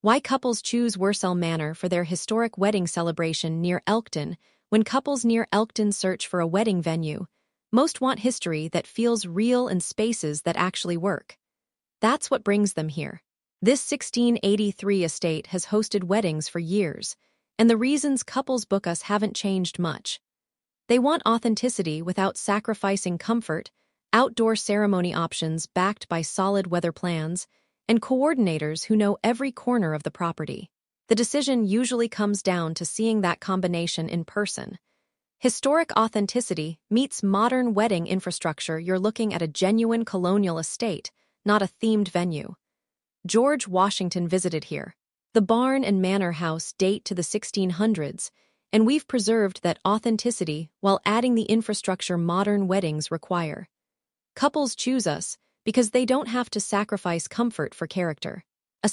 Why couples choose Wursell Manor for their historic wedding celebration near Elkton. When couples near Elkton search for a wedding venue, most want history that feels real and spaces that actually work. That's what brings them here. This 1683 estate has hosted weddings for years, and the reasons couples book us haven't changed much. They want authenticity without sacrificing comfort, outdoor ceremony options backed by solid weather plans, and coordinators who know every corner of the property. The decision usually comes down to seeing that combination in person. Historic authenticity meets modern wedding infrastructure. You're looking at a genuine colonial estate, not a themed venue. George Washington visited here. The barn and manor house date to the 1600s, and we've preserved that authenticity while adding the infrastructure modern weddings require. Couples choose us because they don't have to sacrifice comfort for character. A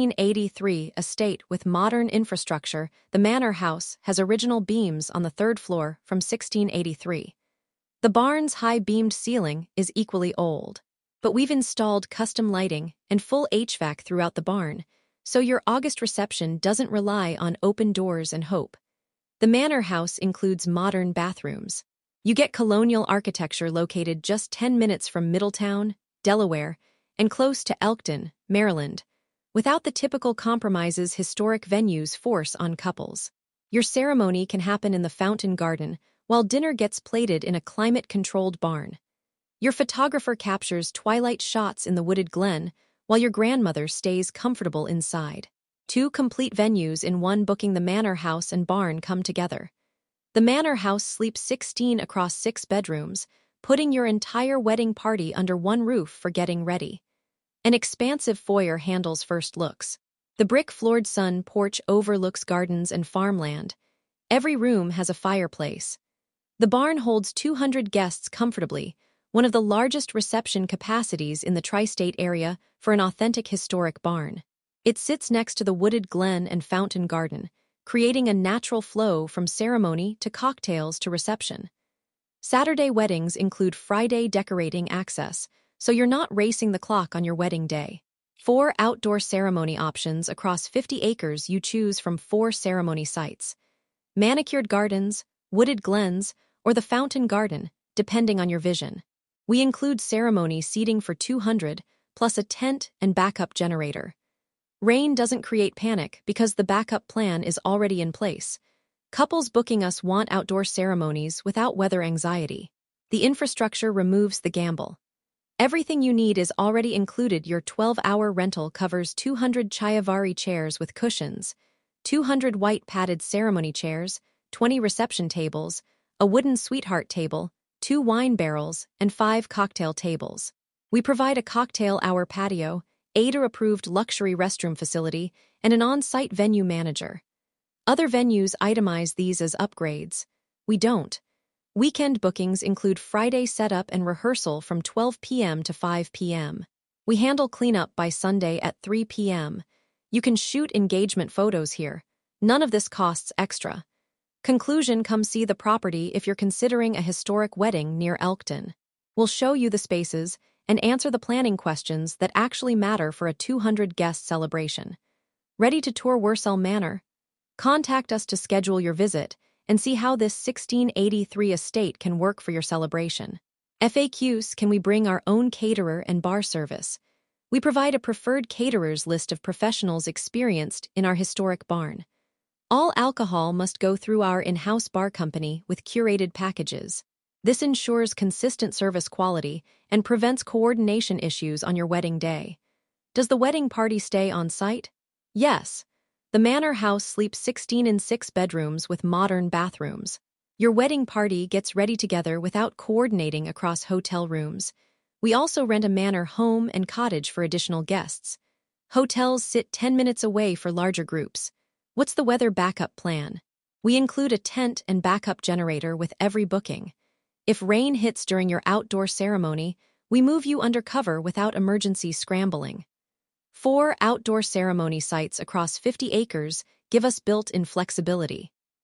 1683 estate with modern infrastructure, the manor house has original beams on the third floor from 1683. The barn's high-beamed ceiling is equally old, but we've installed custom lighting and full HVAC throughout the barn, so your August reception doesn't rely on open doors and hope. The manor house includes modern bathrooms. You get colonial architecture located just 10 minutes from Middletown, Delaware, and close to Elkton, Maryland, without the typical compromises historic venues force on couples. Your ceremony can happen in the fountain garden, while dinner gets plated in a climate-controlled barn. Your photographer captures twilight shots in the wooded glen, while your grandmother stays comfortable inside. Two complete venues in one. Booking the manor house and barn come together. The manor house sleeps 16 across 6 bedrooms, putting your entire wedding party under one roof for getting ready. An expansive foyer handles first looks. The brick-floored sun porch overlooks gardens and farmland. Every room has a fireplace. The barn holds 200 guests comfortably, one of the largest reception capacities in the tri-state area for an authentic historic barn. It sits next to the wooded glen and fountain garden, creating a natural flow from ceremony to cocktails to reception. Saturday weddings include Friday decorating access, so you're not racing the clock on your wedding day. 4 outdoor ceremony options across 50 acres. You choose from 4 ceremony sites: manicured gardens, wooded glens, or the fountain garden, depending on your vision. We include ceremony seating for 200, plus a tent and backup generator. Rain doesn't create panic because the backup plan is already in place. Couples booking us want outdoor ceremonies without weather anxiety. The infrastructure removes the gamble. Everything you need is already included. Your 12-hour rental covers 200 Chaivari chairs with cushions, 200 white padded ceremony chairs, 20 reception tables, a wooden sweetheart table, 2 wine barrels, and 5 cocktail tables. We provide a cocktail hour patio, AIDA-approved luxury restroom facility, and an on-site venue manager. Other venues itemize these as upgrades. We don't. Weekend bookings include Friday setup and rehearsal from 12 p.m. to 5 p.m. We handle cleanup by Sunday at 3 p.m. You can shoot engagement photos here. None of this costs extra. Conclusion: come see the property if you're considering a historic wedding near Elkton. We'll show you the spaces and answer the planning questions that actually matter for a 200-guest celebration. Ready to tour Wursell Manor? Contact us to schedule your visit and see how this 1683 estate can work for your celebration. FAQs: can we bring our own caterer and bar service? We provide a preferred caterers list of professionals experienced in our historic barn. All alcohol must go through our in-house bar company with curated packages. This ensures consistent service quality and prevents coordination issues on your wedding day. Does the wedding party stay on site? Yes. The manor house sleeps 16 in 6 bedrooms with modern bathrooms. Your wedding party gets ready together without coordinating across hotel rooms. We also rent a manor home and cottage for additional guests. Hotels sit 10 minutes away for larger groups. What's the weather backup plan? We include a tent and backup generator with every booking. If rain hits during your outdoor ceremony, we move you undercover without emergency scrambling. 4 outdoor ceremony sites across 50 acres give us built-in flexibility.